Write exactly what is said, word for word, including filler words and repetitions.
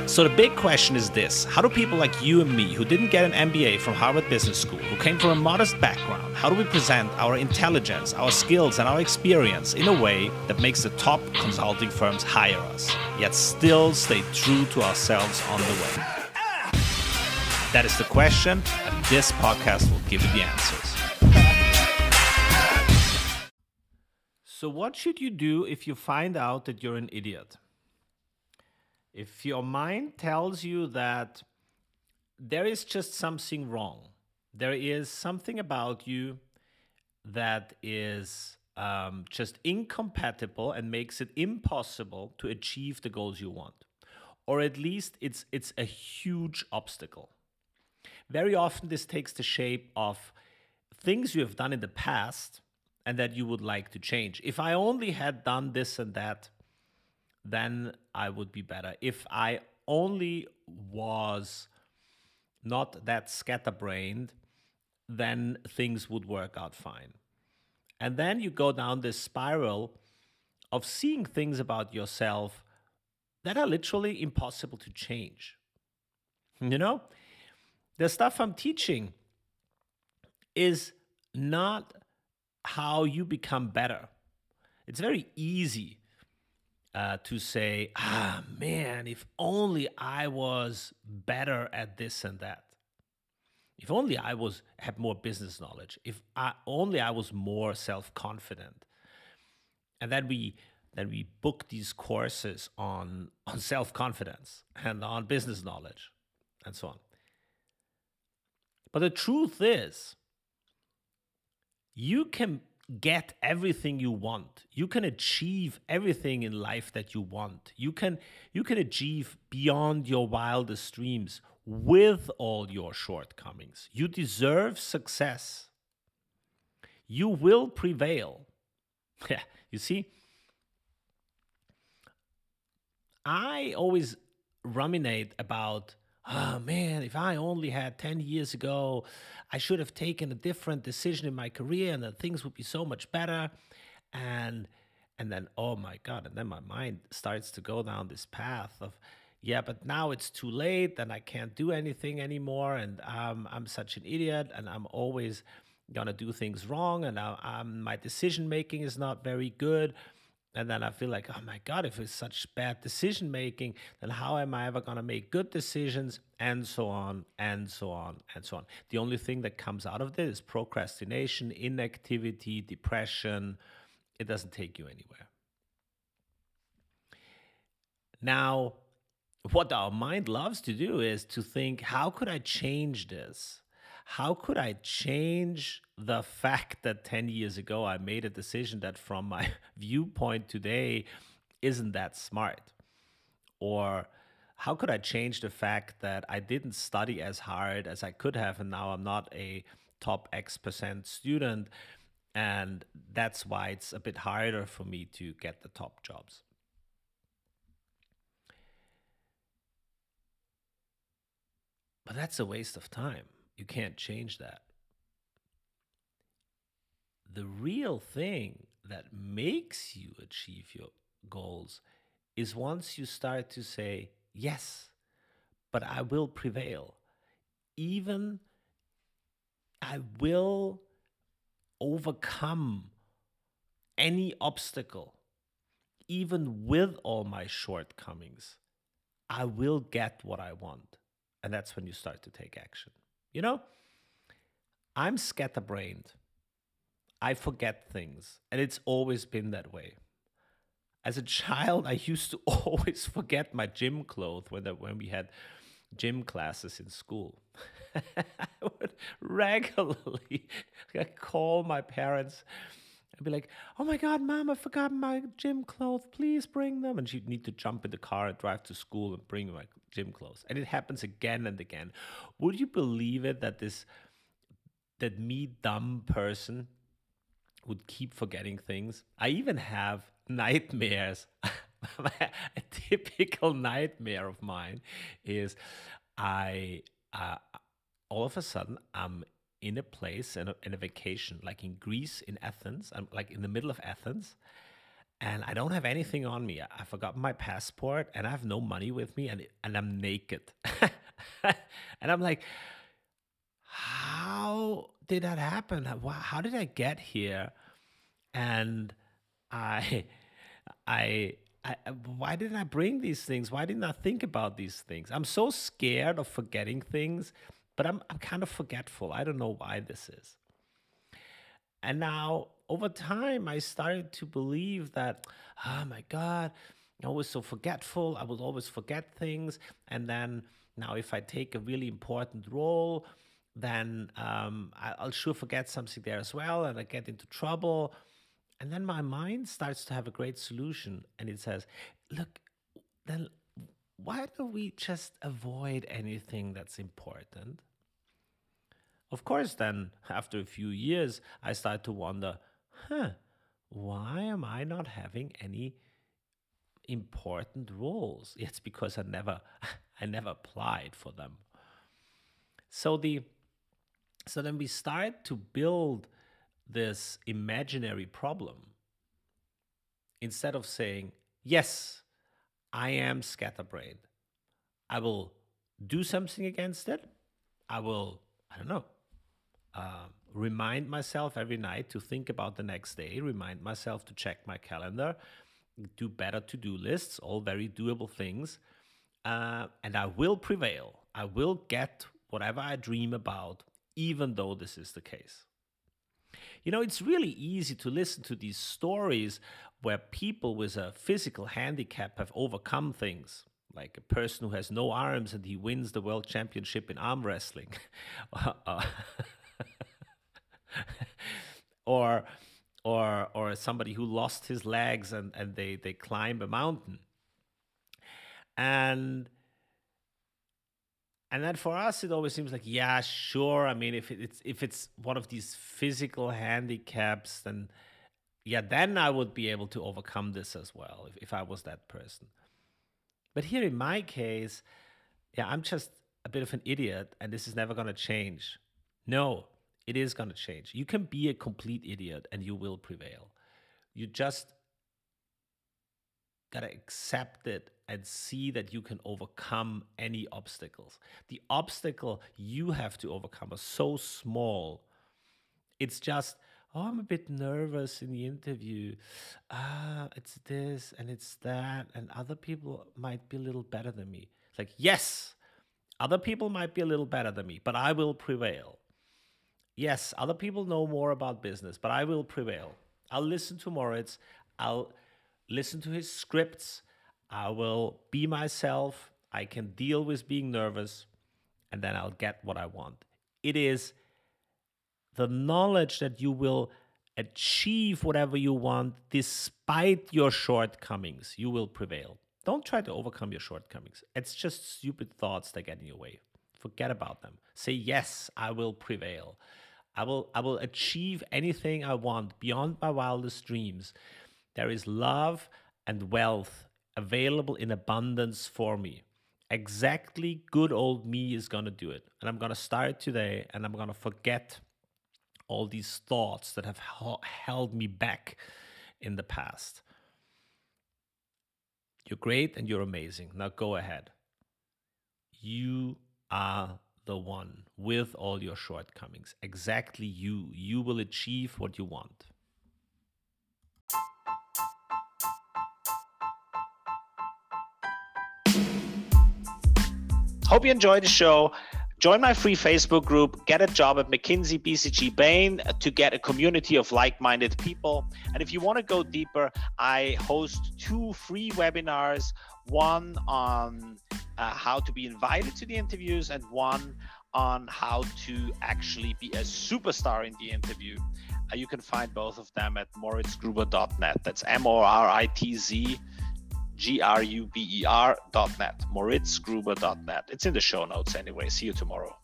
So the big question is this: how do people like you and me, who didn't get an M B A from Harvard Business School, who came from a modest background, how do we present our intelligence, our skills, and our experience in a way that makes the top consulting firms hire us, yet still stay true to ourselves on the way? That is the question, and this podcast will give you the answers. So what should you do if you find out that you're an idiot? If your mind tells you that there is just something wrong, there is something about you that is um, just incompatible and makes it impossible to achieve the goals you want, or at least it's it's a huge obstacle. Very often this takes the shape of things you have done in the past and that you would like to change. If I only had done this and that, then I would be better. If I only was not that scatterbrained, then things would work out fine. And then you go down this spiral of seeing things about yourself that are literally impossible to change. You know, the stuff I'm teaching is not how you become better. It's very easy Uh, to say, ah, man, if only I was better at this and that. If only I was had more business knowledge. If I, only I was more self-confident. And then we then we book these courses on, on self-confidence and on business knowledge and so on. But the truth is, you can get everything you want. You can achieve everything in life that you want. You can you can achieve beyond your wildest dreams with all your shortcomings. You deserve success. You will prevail. Yeah, you see, I always ruminate about, oh man, if I only had ten years ago, I should have taken a different decision in my career and then things would be so much better. And and then, oh my God, and then my mind starts to go down this path of, yeah, but now it's too late and I can't do anything anymore. And um, I'm such an idiot and I'm always gonna do things wrong. And I, um, my decision making is not very good. And then I feel like, oh my God, if it's such bad decision making, then how am I ever going to make good decisions? And so on, and so on, and so on. The only thing that comes out of this is procrastination, inactivity, depression. It doesn't take you anywhere. Now, what our mind loves to do is to think, how could I change this? How could I change the fact that ten years ago I made a decision that from my viewpoint today isn't that smart? Or how could I change the fact that I didn't study as hard as I could have and now I'm not a top X percent student and that's why it's a bit harder for me to get the top jobs? But that's a waste of time. You can't change that. The real thing that makes you achieve your goals is once you start to say, yes, but I will prevail. Even I will overcome any obstacle, even with all my shortcomings. I will get what I want. And that's when you start to take action. You know, I'm scatterbrained. I forget things, and it's always been that way. As a child, I used to always forget my gym clothes when, the, when we had gym classes in school. I would regularly call my parents and be like, oh my God, Mom, I forgot my gym clothes. Please bring them. And she'd need to jump in the car and drive to school and bring my gym clothes. And it happens again and again. Would you believe it that this, that me, dumb person, would keep forgetting things? I even have nightmares. A typical nightmare of mine is I, uh, all of a sudden, I'm in a place, in a, in a vacation, like in Greece, in Athens. I'm like in the middle of Athens. and I don't have anything on me. I forgot my passport and I have no money with me, and and I'm naked. And I'm like, how did that happen? How how did I get here? And I, I, I, why didn't I bring these things? Why didn't I think about these things? I'm so scared of forgetting things, but I'm, I'm kind of forgetful. I don't know why this is. And now over time, I started to believe that, oh my God, I was so forgetful. I will always forget things. And then now if I take a really important role, then um, I- I'll sure forget something there as well, and I get into trouble. And then my mind starts to have a great solution, and it says, look, then why don't we just avoid anything that's important? Of course, then after a few years, I start to wonder, huh, why am I not having any important roles? It's because I never, I never applied for them. So the, so then we start to build this imaginary problem instead of saying, yes, I am scatterbrained. I will do something against it. I will, I don't know, uh, remind myself every night to think about the next day, remind myself to check my calendar, do better to-do lists, all very doable things. Uh, and I will prevail. I will get whatever I dream about, even though this is the case. You know, it's really easy to listen to these stories where people with a physical handicap have overcome things, like a person who has no arms and he wins the world championship in arm wrestling. or or or somebody who lost his legs and, and they, they climb a mountain. And And then for us, it always seems like, yeah, sure. I mean, if it's if it's one of these physical handicaps, then yeah, then I would be able to overcome this as well if, if I was that person. But here in my case, yeah, I'm just a bit of an idiot, and this is never going to change. No, it is going to change. You can be a complete idiot, and you will prevail. You just got to accept it and see that you can overcome any obstacles. The obstacle you have to overcome is so small. It's just, oh, I'm a bit nervous in the interview. Ah, it's this and it's that, and other people might be a little better than me. It's like, yes, other people might be a little better than me, but I will prevail. Yes, other people know more about business, but I will prevail. I'll listen to Moritz. I'll listen to his scripts. I will be myself. I can deal with being nervous, and then I'll get what I want. It is the knowledge that you will achieve whatever you want despite your shortcomings. You will prevail. Don't try to overcome your shortcomings. It's just stupid thoughts that get in your way. Forget about them. Say, yes, I will prevail. I will, I will achieve anything I want beyond my wildest dreams. There is love and wealth available in abundance for me. Exactly good old me is going to do it. And I'm going to start today, and I'm going to forget all these thoughts that have held me back in the past. You're great and you're amazing. Now go ahead. You are the one with all your shortcomings. Exactly you. You will achieve what you want. Hope you enjoyed the show. Join my free Facebook group, Get a Job at McKinsey, B C G, Bain, to get a community of like-minded people. And if you want to go deeper, I host two free webinars, one on uh, how to be invited to the interviews and one on how to actually be a superstar in the interview. Uh, you can find both of them at moritz gruber dot net. That's M O R I T Z G R U B E R dot net, moritz gruber dot net. It's in the show notes anyway. See you tomorrow.